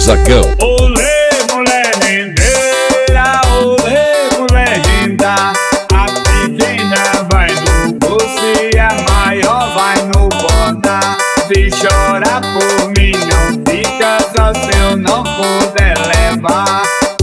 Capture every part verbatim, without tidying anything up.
Zagão. Olê, mulher rendeira, olê, mulher renda. A pequena vai no bolso e a maior vai no bota. Se chorar por mim não fica só se eu não puder levar.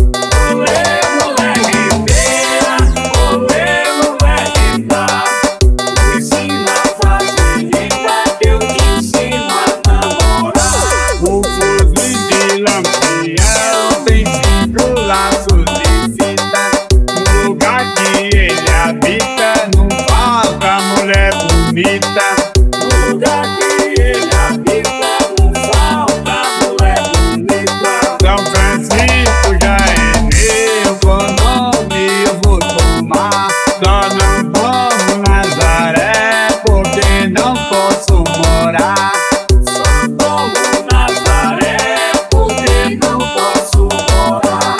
Olê, mulher rendeira, olê, mulher renda. Me ensina a fazer renda que eu te ensino a namorar. O fuzil de Lampião tem cinco laços de fita. No lugar que ele habita não falta mulher bonita. No lugar que ele habita não falta mulher bonita. São Francisco já é meu, com nome eu vou tomar. Só não tomo Nazaré porque não posso morar. Só tomo Nazaré porque não posso morar.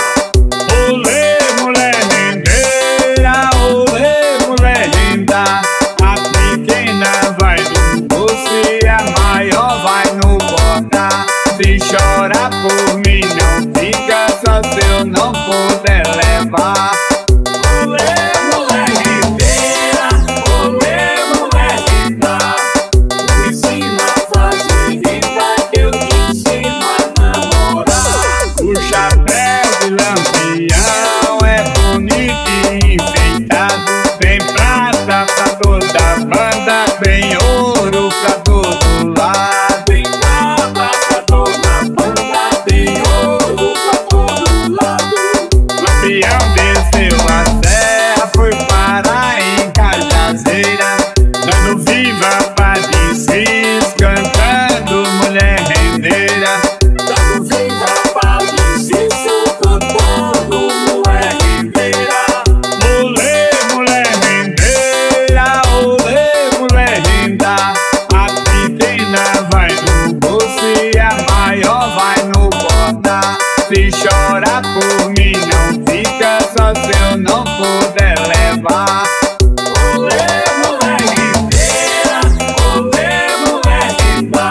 Olê, mulher rendeira, olê, mulher renda. A pequena vai no bolso e a maior vai no bota. Se chorar por mim não fica só se eu não puder levar. Olê, mulher rendeira, olê, mulher renda. Me ensina a fazer renda que eu te ensino a namorar. O chapéu de Lampião é bonito e enfeitado. Tem prata pra toda a banda, tem ouro pra todo lado. Tem prata pra toda a banda, tem ouro pra todo lado. Lampião desceu a serra, foi parar em Cajazeira, dando viva pra Cis, cantando mulher rendeira. Dando viva pra Cis, cantando mulher rendeira. Olê, mulher rendeira, olê, mulher renda. A pequena vai no bolso e a maior vai no bota. Se chorar por mim não fica só se eu não puder levar. Olê, mulher rendeira, olê, mulher renda.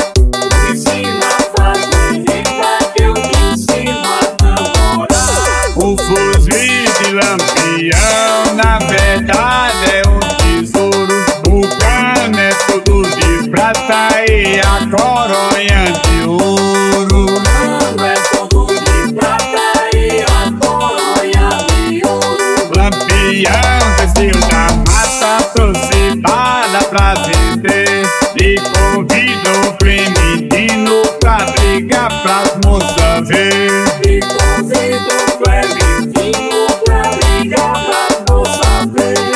Me ensina a fazer renda que eu te ensino a namorar. O fuzil de Lampião na verdade é um tesouro. O cano é todo de prata e a coronha de ouro. O cano é todo de prata e a coronha de ouro. Lampião desceu da mata, trouxe bala pra vender e convidou o Clementino pra brigar pras moças ver. E convidou o Clementino pra brigar pras moças ver.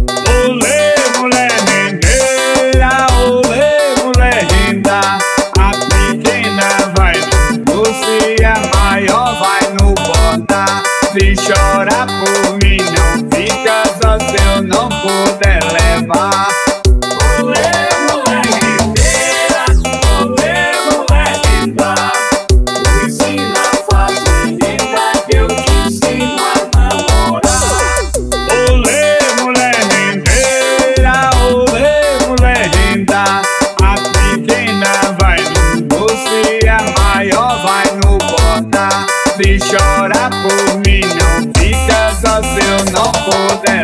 Olê, mulher rendeira, olê, mulher renda. A pequena vai no bolso e a maior vai no bota. Se chorar por mim não fica só se eu não puder levar. Olê, mulher rendeira, olê, mulher renda. Me ensina a fazer renda que eu te ensino a namorar. Olê, mulher rendeira, olê, mulher renda. A pequena vai no bolso e a maior vai no bota. Se chorar por mim não fica só se eu não puder